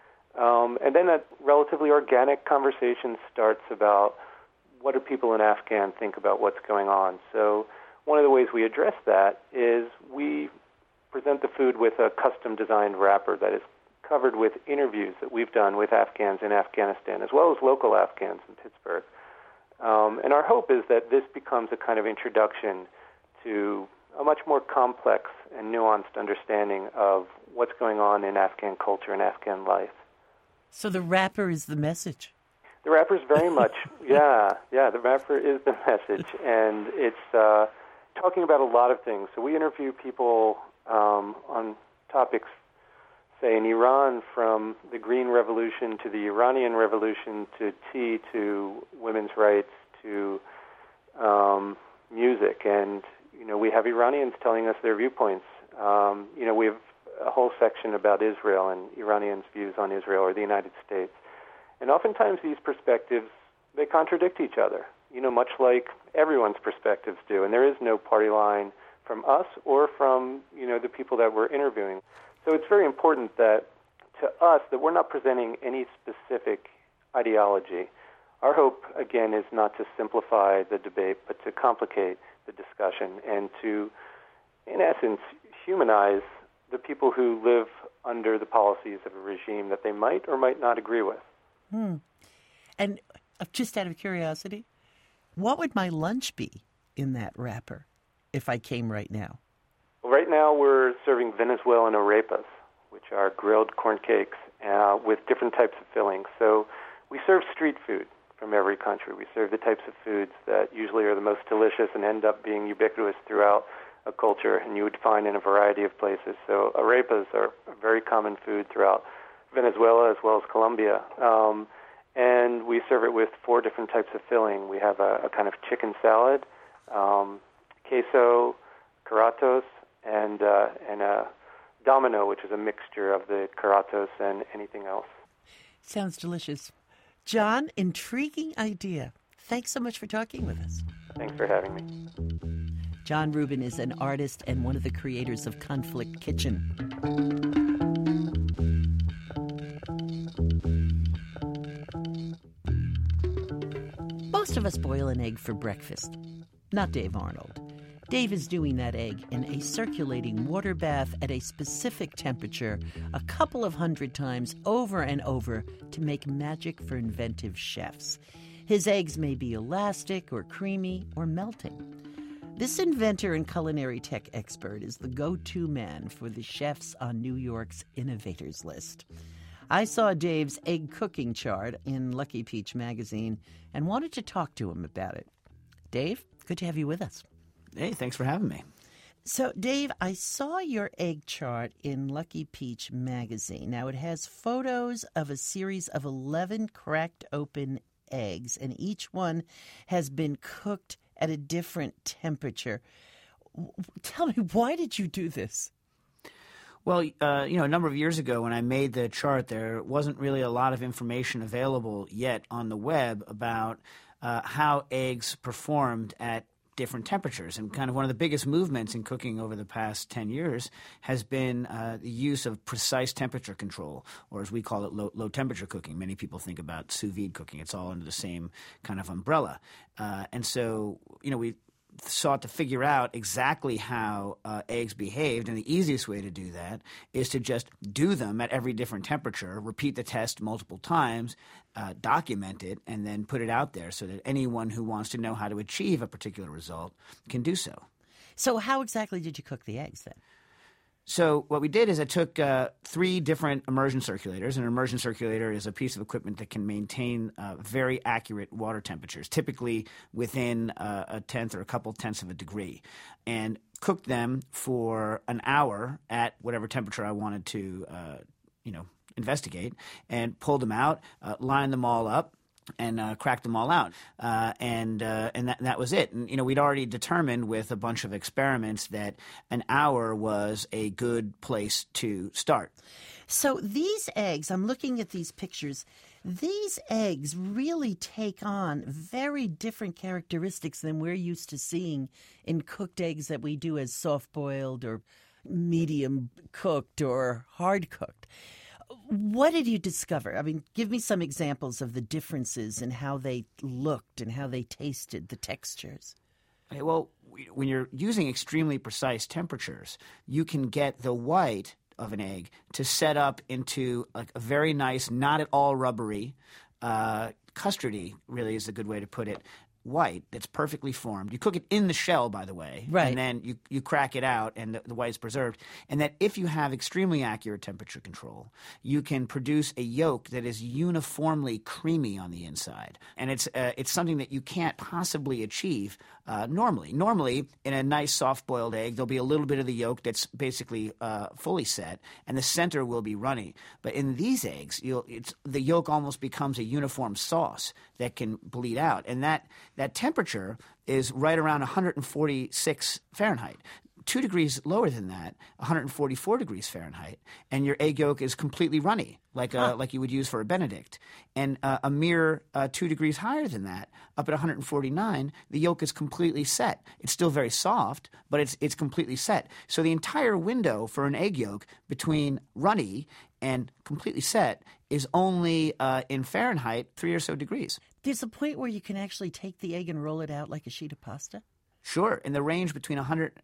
[SPEAKER 8] Um, and then a relatively organic conversation starts about what do people in Afghan think about what's going on. So one of the ways we address that is we present the food with a custom-designed wrapper that is covered with interviews that we've done with Afghans in Afghanistan, as well as local Afghans in Pittsburgh. Um, and our hope is that this becomes a kind of introduction to a much more complex and nuanced understanding of what's going on in Afghan culture and Afghan life.
[SPEAKER 2] So the wrapper is the message.
[SPEAKER 8] The wrapper is very much, yeah, yeah, the wrapper is the message. And it's uh, talking about a lot of things. So we interview people um, on topics, say, in Iran, from the Green Revolution to the Iranian Revolution to tea to women's rights to um, music. And, you know, we have Iranians telling us their viewpoints. Um, you know, we have a whole section about Israel and Iranians' views on Israel or the United States. And oftentimes these perspectives, they contradict each other, you know, much like everyone's perspectives do. And there is no party line from us or from, you know, the people that we're interviewing. So it's very important that, to us, that we're not presenting any specific ideology. Our hope, again, is not to simplify the debate, but to complicate the discussion and to, in essence, humanize the people who live under the policies of a regime that they might or might not agree with.
[SPEAKER 2] Hmm. And just out of curiosity, what would my lunch be in that wrapper if I came right now?
[SPEAKER 8] Well, right now we're serving Venezuelan arepas, which are grilled corn cakes uh, with different types of fillings. So we serve street food from every country. We serve the types of foods that usually are the most delicious and end up being ubiquitous throughout a culture, and you would find in a variety of places. So arepas are a very common food throughout Venezuela as well as Colombia. Um, and we serve it with four different types of filling. We have a, a kind of chicken salad, um, queso, caratos, and uh, and a domino, which is a mixture of the caratos and anything else.
[SPEAKER 2] Sounds delicious. John, intriguing idea. Thanks so much for talking with us.
[SPEAKER 8] Thanks for having me.
[SPEAKER 2] John Rubin is an artist and one of the creators of Conflict Kitchen. Most of us boil an egg for breakfast. Not Dave Arnold. Dave is doing that egg in a circulating water bath at a specific temperature a couple of hundred times over and over to make magic for inventive chefs. His eggs may be elastic or creamy or melting. This inventor and culinary tech expert is the go-to man for the chefs on New York's innovators list. I saw Dave's egg cooking chart in Lucky Peach magazine and wanted to talk to him about it. Dave, good to have you with us.
[SPEAKER 9] Hey, thanks for having me.
[SPEAKER 2] So, Dave, I saw your egg chart in Lucky Peach magazine. Now, it has photos of a series of eleven cracked open eggs, and each one has been cooked at a different temperature. Tell me, why did you do this?
[SPEAKER 9] Well, uh, you know, a number of years ago when I made the chart, there wasn't really a lot of information available yet on the web about uh, how eggs performed at different temperatures. And kind of one of the biggest movements in cooking over the past ten years has been uh, the use of precise temperature control, or as we call it, low, low temperature cooking. Many people think about sous vide cooking. It's all under the same kind of umbrella. Uh, and so, you know, we sought to figure out exactly how uh, eggs behaved, and the easiest way to do that is to just do them at every different temperature, repeat the test multiple times, uh, document it, and then put it out there so that anyone who wants to know how to achieve a particular result can do so.
[SPEAKER 2] So how exactly did you cook the eggs then?
[SPEAKER 9] So what we did is I took uh, three different immersion circulators. An immersion circulator is a piece of equipment that can maintain uh, very accurate water temperatures, typically within uh, a tenth or a couple tenths of a degree, and cooked them for an hour at whatever temperature I wanted to, uh, you know, investigate, and pulled them out, uh, lined them all up, and uh, cracked them all out, uh, and uh, and that, that was it. And you know, we'd already determined with a bunch of experiments that an hour was a good place to start.
[SPEAKER 2] So these eggs, I'm looking at these pictures, these eggs really take on very different characteristics than we're used to seeing in cooked eggs that we do as soft-boiled or medium cooked or hard cooked. What did you discover? I mean, give me some examples of the differences in how they looked and how they tasted, the textures.
[SPEAKER 9] Okay, well, when you're using extremely precise temperatures, you can get the white of an egg to set up into like a very nice, not at all rubbery, uh, custardy, really is a good way to put it, white that's perfectly formed. You cook it in the shell, by the way,
[SPEAKER 2] right.
[SPEAKER 9] And then you, you crack it out and the, the white is preserved. And that if you have extremely accurate temperature control, you can produce a yolk that is uniformly creamy on the inside. And it's uh, it's something that you can't possibly achieve uh, normally. Normally, in a nice soft-boiled egg, there'll be a little bit of the yolk that's basically uh, fully set, and the center will be runny. But in these eggs, you'll, it's, the yolk almost becomes a uniform sauce that can bleed out. And that That temperature is right around one hundred forty-six Fahrenheit. Two degrees lower than that, one hundred forty-four degrees Fahrenheit, and your egg yolk is completely runny, like a,
[SPEAKER 2] huh.
[SPEAKER 9] like you would use for a Benedict. And uh, a mere uh, two degrees higher than that, up at one hundred forty-nine, the yolk is completely set. It's still very soft, but it's it's completely set. So the entire window for an egg yolk between runny and completely set is only uh, in Fahrenheit three or so degrees.
[SPEAKER 2] There's a point where you can actually take the egg and roll it out like a sheet of pasta?
[SPEAKER 9] Sure. In the range between one hundred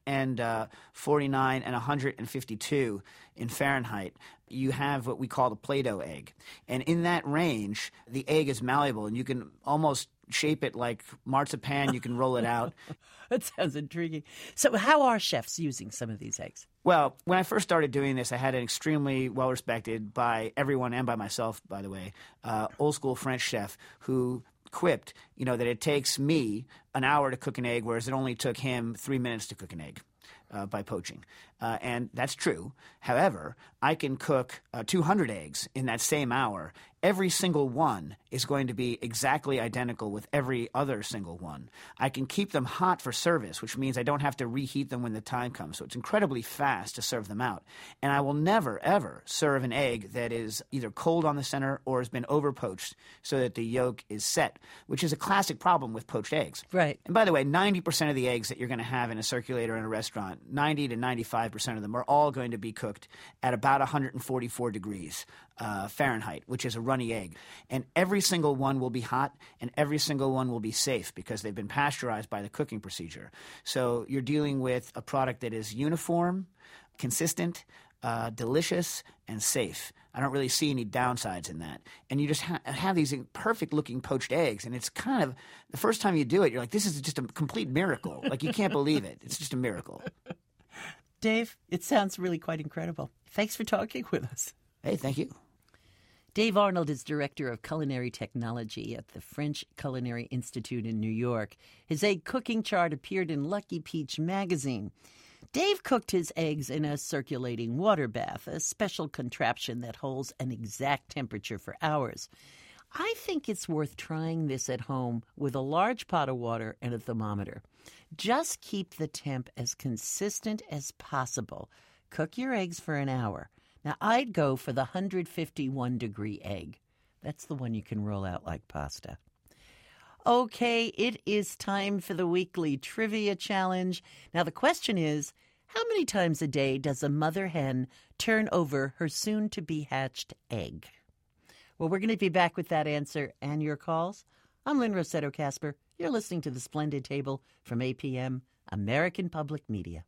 [SPEAKER 9] forty-nine and one hundred fifty-two in Fahrenheit, you have what we call the Play-Doh egg. And in that range, the egg is malleable, and you can almost shape it like marzipan. You can roll it out.
[SPEAKER 2] That sounds intriguing. So how are chefs using some of these eggs?
[SPEAKER 9] Well, when I first started doing this, I had an extremely well-respected by everyone and by myself, by the way, uh, old-school French chef who quipped, you know, that it takes me an hour to cook an egg, whereas it only took him three minutes to cook an egg uh, by poaching. Uh, and that's true. However, I can cook uh, two hundred eggs in that same hour. Every single one is going to be exactly identical with every other single one. I can keep them hot for service, which means I don't have to reheat them when the time comes. So it's incredibly fast to serve them out. And I will never, ever serve an egg that is either cold on the center or has been over-poached so that the yolk is set, which is a classic problem with poached eggs.
[SPEAKER 2] Right.
[SPEAKER 9] And by the way, ninety percent of the eggs that you're going to have in a circulator in a restaurant, ninety to ninety-five percent of them are all going to be cooked at about one hundred forty-four degrees uh, Fahrenheit, which is a runny egg. And every single one will be hot, and every single one will be safe because they've been pasteurized by the cooking procedure. So you're dealing with a product that is uniform, consistent, uh, delicious and safe. I don't really see any downsides in that. And you just ha- have these perfect-looking poached eggs, and it's kind of the first time you do it, you're like, this is just a complete miracle. Like, you can't believe it. It's just a miracle.
[SPEAKER 2] Dave, it sounds really quite incredible. Thanks for talking with us.
[SPEAKER 9] Hey, thank you.
[SPEAKER 2] Dave Arnold is Director of Culinary Technology at the French Culinary Institute in New York. His egg cooking chart appeared in Lucky Peach magazine. Dave cooked his eggs in a circulating water bath, a special contraption that holds an exact temperature for hours. I think it's worth trying this at home with a large pot of water and a thermometer. Just keep the temp as consistent as possible. Cook your eggs for an hour. Now, I'd go for the one hundred fifty-one degree egg. That's the one you can roll out like pasta. Okay, it is time for the weekly trivia challenge. Now, the question is, how many times a day does a mother hen turn over her soon-to-be hatched egg? Well, we're going to be back with that answer and your calls. I'm Lynn Rossetto Kasper. You're listening to The Splendid Table from A P M, American Public Media.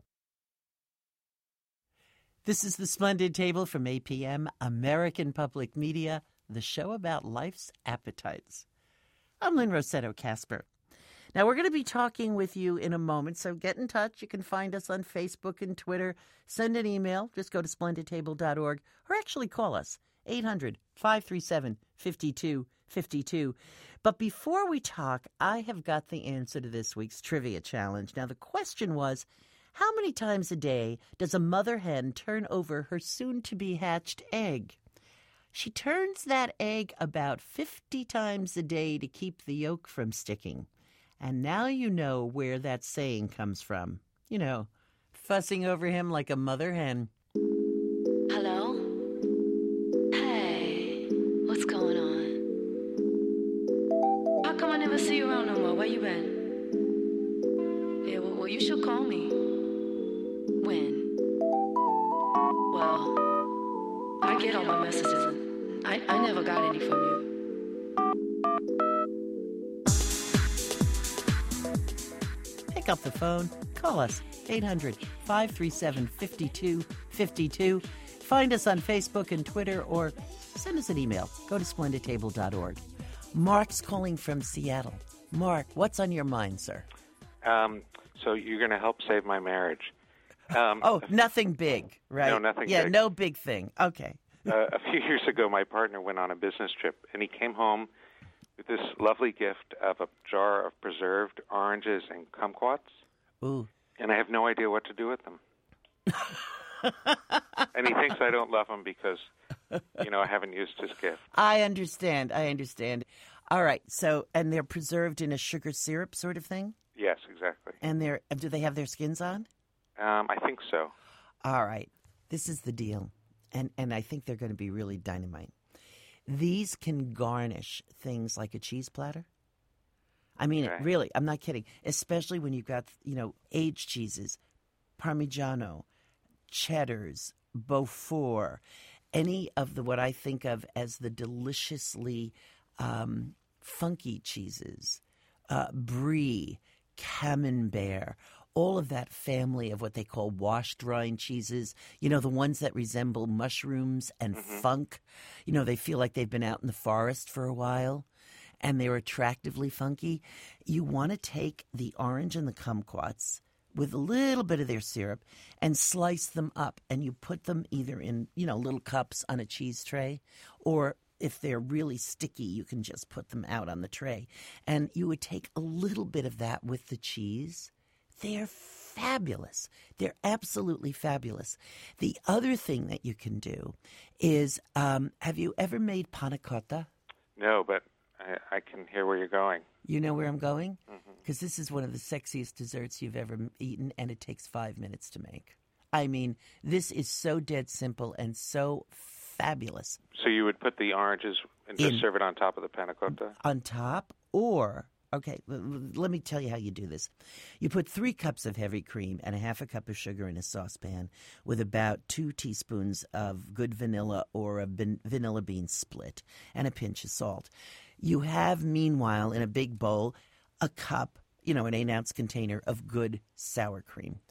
[SPEAKER 2] This is The Splendid Table from A P M, American Public Media, the show about life's appetites. I'm Lynn Rossetto Kasper. Now, we're going to be talking with you in a moment, so get in touch. You can find us on Facebook and Twitter. Send an email. Just go to splendid table dot org, or actually call us, eight hundred, five three seven, five two five two. But before we talk, I have got the answer to this week's trivia challenge. Now, the question was, how many times a day does a mother hen turn over her soon-to-be hatched egg? She turns that egg about fifty times a day to keep the yolk from sticking. And now you know where that saying comes from. You know, fussing over him like a mother hen.
[SPEAKER 10] Hello? Hey, what's going on? How come I never see you around no more? Where you been? Yeah, well, well you should call me. When? Well, I get all my messages and I, I never got any from you.
[SPEAKER 2] Pick up the phone. Call us, eight hundred, five three seven, five two five two. Find us on Facebook and Twitter, or send us an email. Go to splendid table dot org. Mark's calling from Seattle. Mark, what's on your mind, sir?
[SPEAKER 11] Um, so you're going to help save my marriage. Um,
[SPEAKER 2] oh, nothing big, right?
[SPEAKER 11] No, nothing
[SPEAKER 2] yeah,
[SPEAKER 11] big.
[SPEAKER 2] no big thing. Okay.
[SPEAKER 11] uh, a few years ago, my partner went on a business trip, and he came home with this lovely gift of a jar of preserved oranges and kumquats.
[SPEAKER 2] Ooh.
[SPEAKER 11] And I have no idea what to do with them. And he thinks I don't love him because, you know, I haven't used his gift.
[SPEAKER 2] I understand. I understand. All right. So, and they're preserved in a sugar syrup sort of thing?
[SPEAKER 11] Yes, exactly.
[SPEAKER 2] And they're, do they have their skins on?
[SPEAKER 11] Um, I think so.
[SPEAKER 2] All right. This is the deal. And, and I think they're going to be really dynamite. These can garnish things like a cheese platter. I mean,
[SPEAKER 11] Okay.
[SPEAKER 2] it, really, I'm not kidding. Especially when you've got, you know, aged cheeses, Parmigiano, cheddars, Beaufort, any of the what I think of as the deliciously um, funky cheeses, uh, brie, camembert, all of that family of what they call washed rind cheeses, you know, the ones that resemble mushrooms and
[SPEAKER 11] Mm-hmm.
[SPEAKER 2] funk. You know, they feel like they've been out in the forest for a while and they're attractively funky. You want to take the orange and the kumquats with a little bit of their syrup and slice them up, and you put them either in, you know, little cups on a cheese tray, or if they're really sticky, you can just put them out on the tray. And you would take a little bit of that with the cheese. They're fabulous. They're absolutely fabulous. The other thing that you can do is, um, have you ever made panna cotta?
[SPEAKER 11] No, but I, I can hear where you're going.
[SPEAKER 2] You know where I'm going? Because this is one of the sexiest desserts you've ever eaten, and it takes five minutes to make. I mean, this is so dead simple and so fabulous.
[SPEAKER 11] So you would put the oranges and just
[SPEAKER 2] In-
[SPEAKER 11] serve it on top of the panna cotta?
[SPEAKER 2] On top, or, okay, l- l- let me tell you how you do this. You put three cups of heavy cream and a half a cup of sugar in a saucepan with about two teaspoons of good vanilla or a van- vanilla bean split and a pinch of salt. You have, meanwhile, in a big bowl, a cup, you know, an eight-ounce container of good sour cream.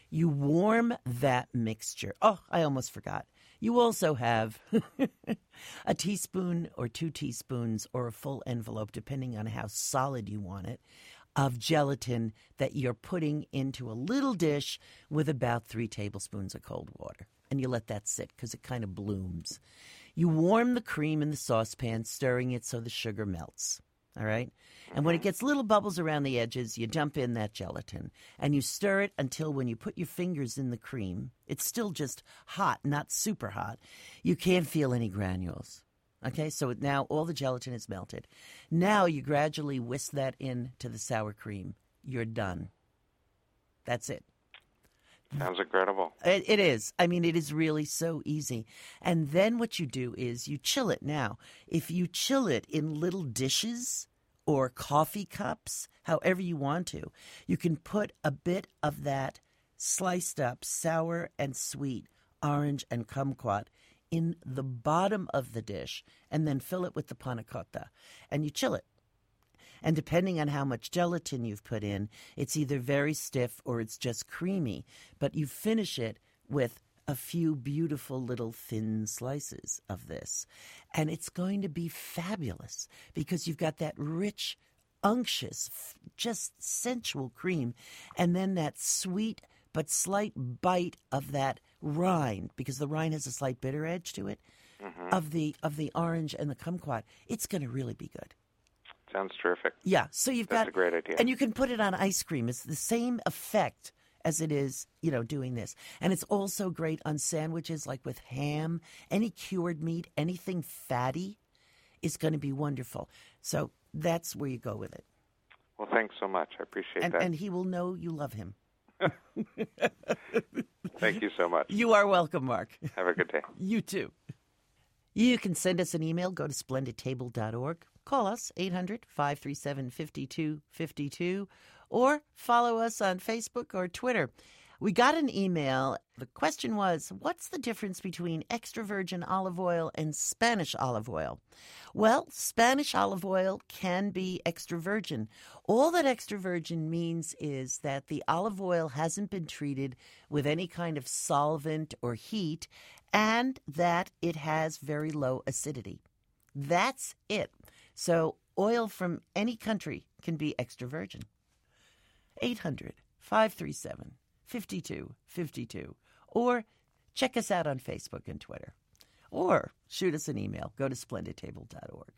[SPEAKER 2] You warm that mixture. Oh, I almost forgot. You also have a teaspoon or two teaspoons or a full envelope, depending on how solid you want it, of gelatin that you're putting into a little dish with about three tablespoons of cold water. And you let that sit because it kind of blooms. You warm the cream in the saucepan, stirring it so the sugar melts. All right? And when it gets little bubbles around the edges, you dump in that gelatin. And you stir it until when you put your fingers in the cream, it's still just hot, not super hot. You can't feel any granules. Okay? So now all the gelatin is melted. Now you gradually whisk that into the sour cream. You're done. That's it.
[SPEAKER 11] Sounds incredible.
[SPEAKER 2] It, it is. I mean, it is really so easy. And then what you do is you chill it. Now, if you chill it in little dishes or coffee cups, however you want to, you can put a bit of that sliced up sour and sweet orange and kumquat in the bottom of the dish and then fill it with the panna cotta. And you chill it. And depending on how much gelatin you've put in, it's either very stiff or it's just creamy. But you finish it with a few beautiful little thin slices of this. And it's going to be fabulous because you've got that rich, unctuous, just sensual cream. And then that sweet but slight bite of that rind, because the rind has a slight bitter edge to it, mm-hmm. of the of the orange and the kumquat. It's going to really be good.
[SPEAKER 11] Sounds terrific.
[SPEAKER 2] Yeah, so you've
[SPEAKER 11] That's
[SPEAKER 2] got
[SPEAKER 11] a great idea.
[SPEAKER 2] And you can put it on ice cream. It's the same effect as it is, you know, doing this. And it's also great on sandwiches like with ham, any cured meat, anything fatty is going to be wonderful. So that's where you go with it.
[SPEAKER 11] Well, thanks so much. I appreciate
[SPEAKER 2] and,
[SPEAKER 11] that.
[SPEAKER 2] And he will know you love him.
[SPEAKER 11] Thank you so much.
[SPEAKER 2] You are welcome, Mark.
[SPEAKER 11] Have a good day.
[SPEAKER 2] You too. You can send us an email. Go to splendid table dot org. Call us, eight hundred, five three seven, five two five two, or follow us on Facebook or Twitter. We got an email. The question was, what's the difference between extra virgin olive oil and Spanish olive oil? Well, Spanish olive oil can be extra virgin. All that extra virgin means is that the olive oil hasn't been treated with any kind of solvent or heat, and that it has very low acidity. That's it. So oil from any country can be extra virgin. eight hundred, five three seven, five two five two. Or check us out on Facebook and Twitter. Or shoot us an email. Go to splendid table dot org.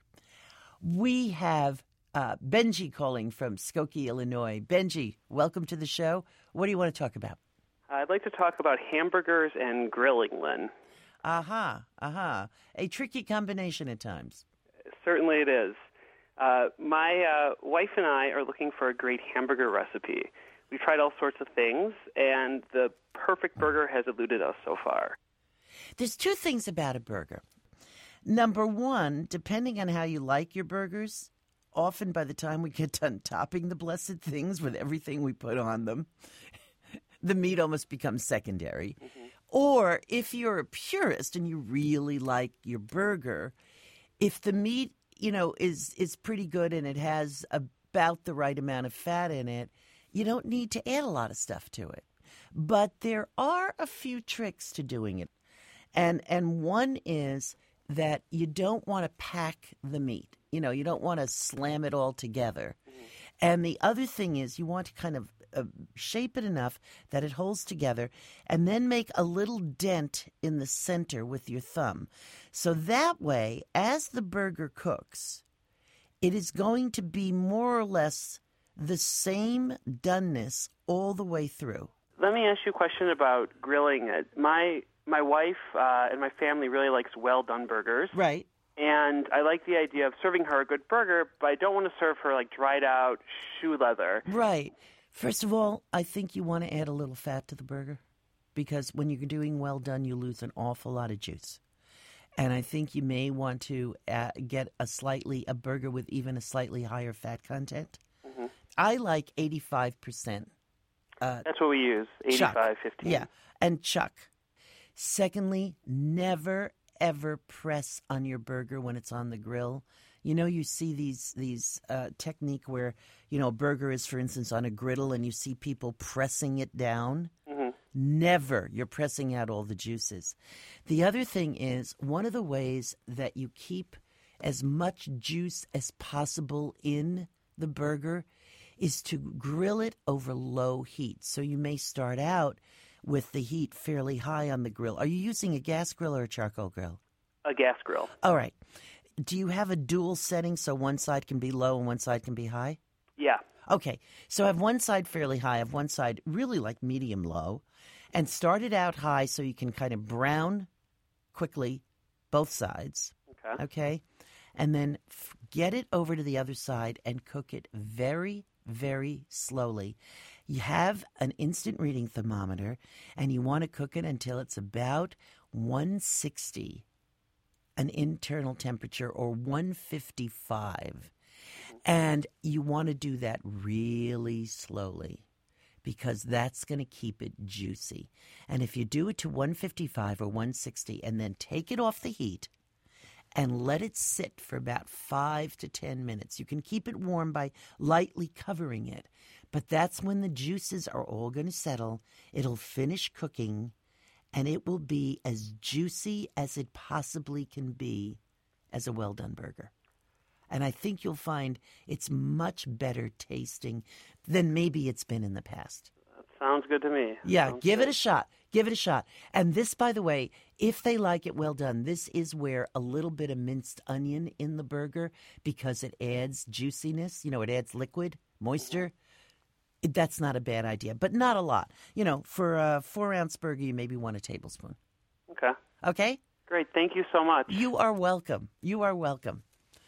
[SPEAKER 2] We have uh, Benji calling from Skokie, Illinois. Benji, welcome to the show. What do you want to talk about?
[SPEAKER 12] I'd like to talk about hamburgers and grilling, Lynn.
[SPEAKER 2] Aha, aha. A tricky combination at times.
[SPEAKER 12] Certainly it is. Uh, my uh, wife and I are looking for a great hamburger recipe. We've tried all sorts of things, and the perfect burger has eluded us so far.
[SPEAKER 2] There's two things about a burger. Number one, depending on how you like your burgers, often by the time we get done topping the blessed things with everything we put on them, the meat almost becomes secondary. Mm-hmm. Or if you're a purist and you really like your burger, if the meat, you know, is is pretty good and it has about the right amount of fat in it, you don't need to add a lot of stuff to it. But there are a few tricks to doing it. And and one is that you don't want to pack the meat. You know, you don't want to slam it all together. Mm-hmm. And the other thing is you want to kind of uh, shape it enough that it holds together and then make a little dent in the center with your thumb. So that way, as the burger cooks, it is going to be more or less the same doneness all the way through.
[SPEAKER 12] Let me ask you a question about grilling it. My my wife uh, and my family really likes well-done burgers.
[SPEAKER 2] Right.
[SPEAKER 12] And I like the idea of serving her a good burger, but I don't want to serve her like dried out shoe leather.
[SPEAKER 2] Right. First of all, I think you want to add a little fat to the burger because when you're doing well done, you lose an awful lot of juice. And I think you may want to uh, get a slightly a burger with even a slightly higher fat content. Mm-hmm. I like eighty-five percent. Uh,
[SPEAKER 12] That's what we use, eighty-five fifteen.
[SPEAKER 2] Yeah, and chuck. Secondly, never, ever press on your burger when it's on the grill. You know, you see these these uh, technique where, you know, a burger is, for instance, on a griddle and you see people pressing it down. Mm-hmm. Never. You're pressing out all the juices. The other thing is, one of the ways that you keep as much juice as possible in the burger is to grill it over low heat. So you may start out with the heat fairly high on the grill. Are you using a gas grill or a charcoal grill?
[SPEAKER 12] A gas grill.
[SPEAKER 2] All right. Do you have a dual setting so one side can be low and one side can be high?
[SPEAKER 12] Yeah.
[SPEAKER 2] Okay. So have one side fairly high, have one side really like medium low, and start it out high so you can kind of brown quickly both sides.
[SPEAKER 12] Okay.
[SPEAKER 2] Okay. And then f- get it over to the other side and cook it very, very slowly. You have an instant reading thermometer, and you want to cook it until it's about one sixty, an internal temperature, or one fifty-five. And you want to do that really slowly because that's going to keep it juicy. And if you do it to one fifty-five or one sixty and then take it off the heat and let it sit for about five to ten minutes. You can keep it warm by lightly covering it, but that's when the juices are all going to settle. It'll finish cooking, and it will be as juicy as it possibly can be as a well-done burger. And I think you'll find it's much better tasting than maybe it's been in the past.
[SPEAKER 12] That sounds good to me.
[SPEAKER 2] Yeah,
[SPEAKER 12] Sounds
[SPEAKER 2] give
[SPEAKER 12] good.
[SPEAKER 2] it a shot. Give it a shot. And this, by the way, if they like it well done, this is where a little bit of minced onion in the burger, because it adds juiciness, you know, it adds liquid, moisture. It- That's not a bad idea, but not a lot. You know, for a four-ounce burger, you maybe want a tablespoon.
[SPEAKER 12] Okay.
[SPEAKER 2] Okay?
[SPEAKER 12] Great. Thank you so much.
[SPEAKER 2] You are welcome. You are welcome.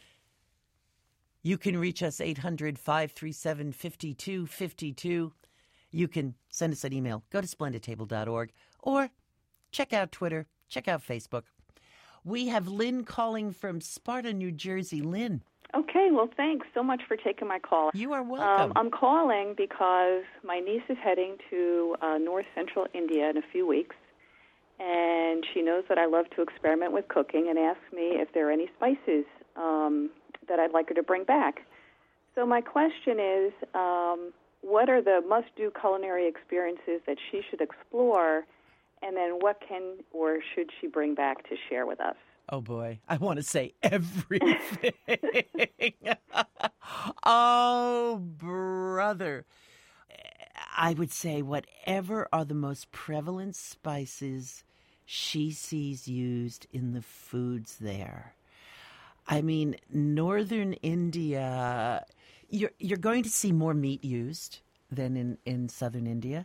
[SPEAKER 2] You can reach us eight hundred, five three seven, five two five two. You can send us an email. Go to splendid table dot org or check out Twitter. Check out Facebook. We have Lynn calling from Sparta, New Jersey. Lynn.
[SPEAKER 13] Okay, well, thanks so much for taking my call.
[SPEAKER 2] You are
[SPEAKER 13] Um,
[SPEAKER 2] welcome.
[SPEAKER 13] I'm calling because my niece is heading to uh, north central India in a few weeks, and she knows that I love to experiment with cooking and asked me if there are any spices um, that I'd like her to bring back. So my question is, um, what are the must-do culinary experiences that she should explore, and then what can or should she bring back to share with us?
[SPEAKER 2] Oh, boy. I want to say everything. Oh, brother. I would say whatever are the most prevalent spices she sees used in the foods there. I mean, northern India, you're, you're going to see more meat used than in, in southern India.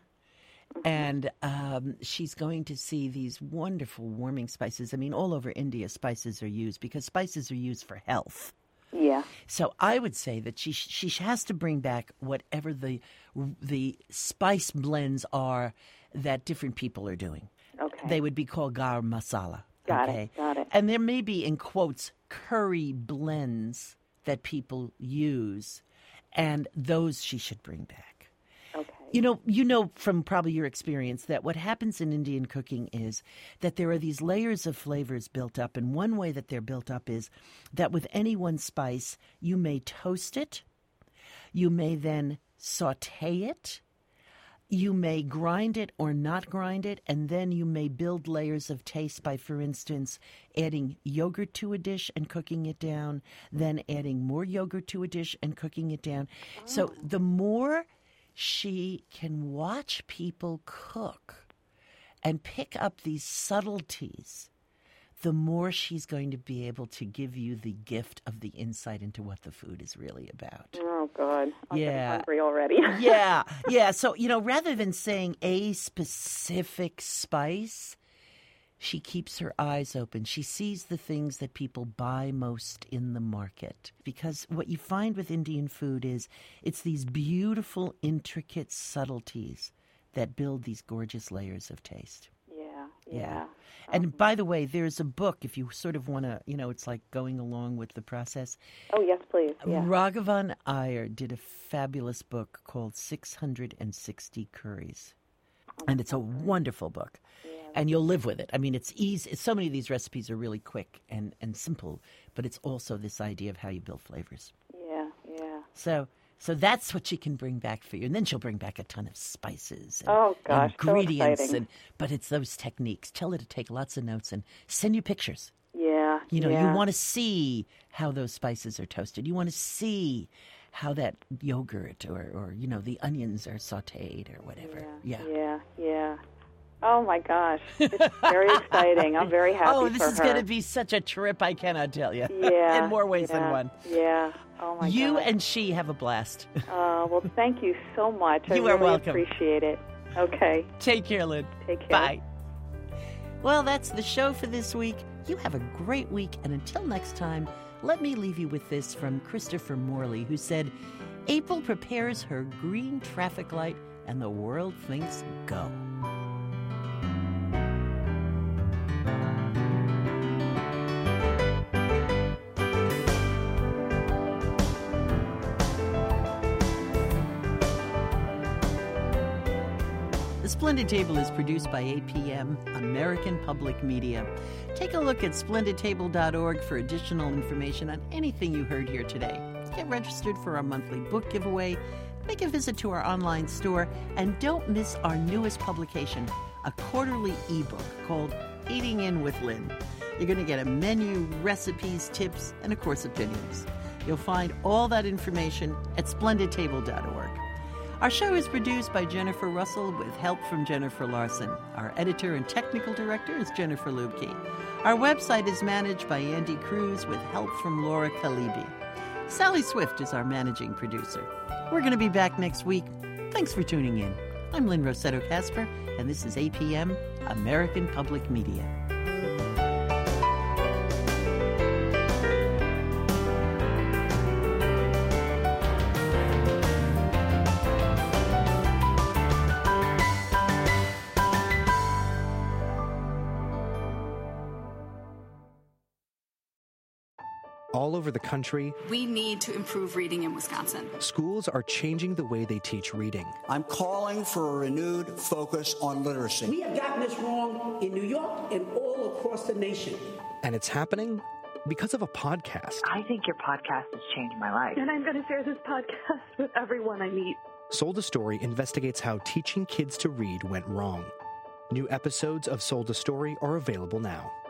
[SPEAKER 2] And um, she's going to see these wonderful warming spices. I mean, all over India, spices are used because spices are used for health.
[SPEAKER 13] Yeah.
[SPEAKER 2] So I would say that she she has to bring back whatever the the spice blends are that different people are doing.
[SPEAKER 13] Okay.
[SPEAKER 2] They would be called garam masala.
[SPEAKER 13] Got
[SPEAKER 2] okay?
[SPEAKER 13] it, got it.
[SPEAKER 2] And there may be, in quotes, curry blends that people use, and those she should bring back.
[SPEAKER 13] Okay.
[SPEAKER 2] You know, you know from probably your experience that what happens in Indian cooking is that there are these layers of flavors built up, and one way that they're built up is that with any one spice, you may toast it, you may then saute it, you may grind it or not grind it, and then you may build layers of taste by, for instance, adding yogurt to a dish and cooking it down, then adding more yogurt to a dish and cooking it down. Oh. So the more she can watch people cook and pick up these subtleties, the more she's going to be able to give you the gift of the insight into what the food is really about.
[SPEAKER 13] Oh, God. I'm
[SPEAKER 2] Yeah.
[SPEAKER 13] getting hungry already.
[SPEAKER 2] yeah, yeah. So, you know, rather than saying a specific spice, she keeps her eyes open. She sees the things that people buy most in the market. Because what you find with Indian food is it's these beautiful, intricate subtleties that build these gorgeous layers of taste.
[SPEAKER 13] Yeah,
[SPEAKER 2] Yeah.
[SPEAKER 13] yeah.
[SPEAKER 2] And by the way, there's a book, if you sort of want to, you know, it's like going along with the process.
[SPEAKER 13] Oh, yes, please. Yeah.
[SPEAKER 2] Raghavan Iyer did a fabulous book called six hundred sixty Curries. And it's a wonderful book. And you'll live with it. I mean, it's easy. So many of these recipes are really quick and, and simple, but it's also this idea of how you build flavors.
[SPEAKER 13] Yeah, yeah.
[SPEAKER 2] So So that's what she can bring back for you. And then she'll bring back a ton of spices and
[SPEAKER 13] Oh, gosh, so
[SPEAKER 2] ingredients.
[SPEAKER 13] exciting.
[SPEAKER 2] and But it's those techniques. Tell her to take lots of notes and send you pictures.
[SPEAKER 13] Yeah.
[SPEAKER 2] You know,
[SPEAKER 13] yeah.
[SPEAKER 2] you want to see how those spices are toasted. You want to see how that yogurt or, or, you know, the onions are sautéed or whatever.
[SPEAKER 13] Yeah.
[SPEAKER 2] Yeah.
[SPEAKER 13] Yeah. Yeah. Oh, my gosh. It's very exciting. I'm very happy
[SPEAKER 2] Oh,
[SPEAKER 13] for
[SPEAKER 2] this is
[SPEAKER 13] her.
[SPEAKER 2] going to be such a trip, I cannot tell you.
[SPEAKER 13] Yeah.
[SPEAKER 2] In more ways
[SPEAKER 13] yeah,
[SPEAKER 2] than one.
[SPEAKER 13] Yeah. Oh, my
[SPEAKER 2] You
[SPEAKER 13] God.
[SPEAKER 2] and she have a blast.
[SPEAKER 13] Uh, well, thank you so much. I
[SPEAKER 2] You are
[SPEAKER 13] really
[SPEAKER 2] welcome.
[SPEAKER 13] appreciate it. Okay.
[SPEAKER 2] Take care, Lynn.
[SPEAKER 13] Take care.
[SPEAKER 2] Bye. Well, that's the show for this week. You have a great week, and until next time, let me leave you with this from Christopher Morley, who said, April prepares her green traffic light, and the world thinks go. The Splendid Table is produced by A P M, American Public Media. Take a look at splendid table dot org for additional information on anything you heard here today. Get registered for our monthly book giveaway, make a visit to our online store, and don't miss our newest publication, a quarterly ebook called Eating In with Lynn. You're going to get a menu, recipes, tips, and of course opinions. You'll find all that information at splendid table dot org. Our show is produced by Jennifer Russell with help from Jennifer Larson. Our editor and technical director is Jennifer Lubke. Our website is managed by Andy Cruz with help from Laura Kalibi. Sally Swift is our managing producer. We're going to be back next week. Thanks for tuning in. I'm Lynn Rossetto Kasper, and this is A P M, American Public Media.
[SPEAKER 14] All over the country,
[SPEAKER 15] We need to improve reading in Wisconsin.
[SPEAKER 14] schools are changing the way they teach reading.
[SPEAKER 16] I'm calling for a renewed focus on literacy.
[SPEAKER 17] We have gotten this wrong in New York and all across the nation.
[SPEAKER 14] And it's happening because of a podcast.
[SPEAKER 18] I think your podcast has changed my life.
[SPEAKER 19] And I'm going to share this podcast with everyone I meet.
[SPEAKER 14] Sold a Story investigates how teaching kids to read went wrong. New episodes of Sold a Story are available now.